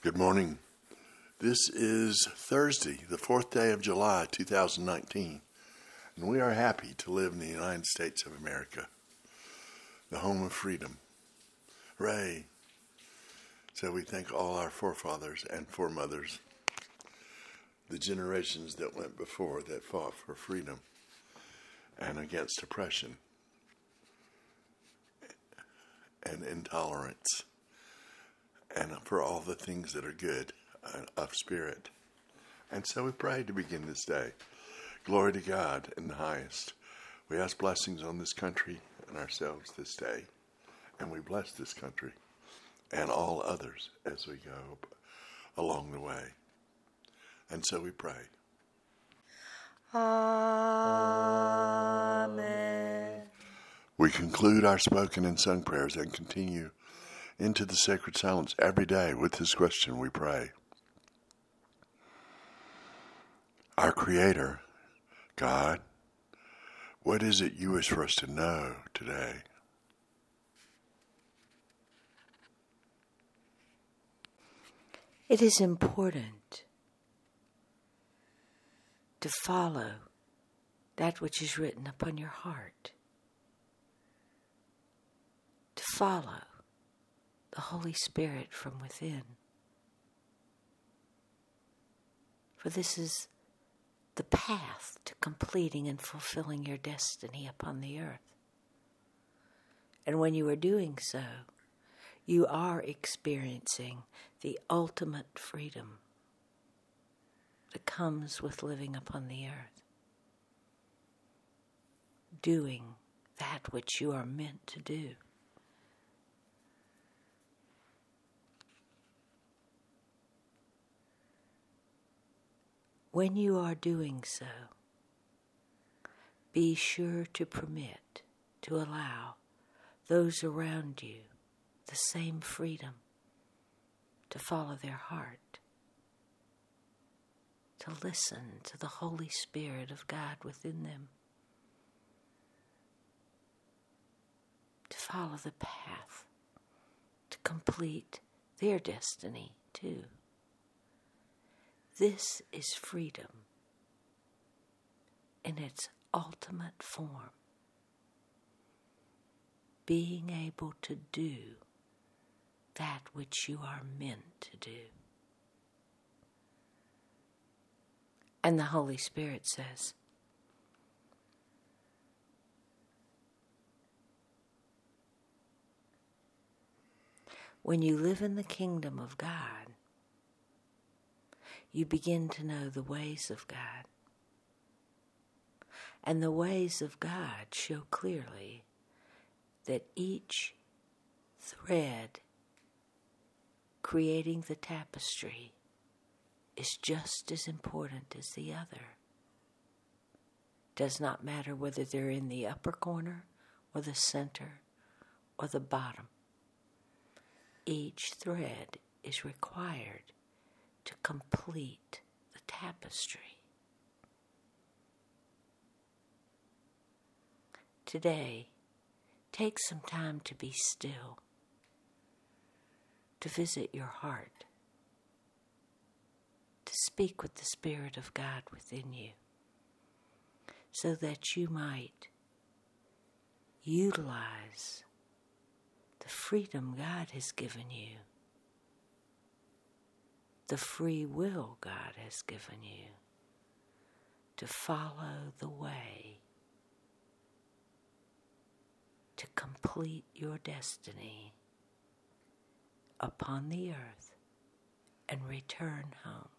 Good morning. This is Thursday, the 4th day of July, 2019, and we are happy to live in the United States of America, the home of freedom. Hooray! So we thank all our forefathers and foremothers, the generations that went before that fought for freedom and against oppression and intolerance, and for all the things that are good of spirit. And so we pray to begin this day. Glory to God in the highest. We ask blessings on this country and ourselves this day, and we bless this country and all others as we go along the way. And so we pray. Amen. We conclude our spoken and sung prayers and continue into the sacred silence every day with this question we pray. Our Creator, God, what is it you wish for us to know today? It is important to follow that which is written upon your heart, to follow the Holy Spirit from within. For this is the path to completing and fulfilling your destiny upon the earth. And when you are doing so, you are experiencing the ultimate freedom that comes with living upon the earth, doing that which you are meant to do. When you are doing so, be sure to permit, to allow those around you the same freedom to follow their heart, to listen to the Holy Spirit of God within them, to follow the path, to complete their destiny too. This is freedom in its ultimate form. Being able to do that which you are meant to do. And the Holy Spirit says, when you live in the kingdom of God, you begin to know the ways of God. And the ways of God show clearly that each thread creating the tapestry is just as important as the other. Does not matter whether they're in the upper corner or the center or the bottom. Each thread is required to complete the tapestry. Today, take some time to be still, to visit your heart, to speak with the Spirit of God within you, so that you might utilize the freedom God has given you, the free will God has given you, to follow the way to complete your destiny upon the earth and return home.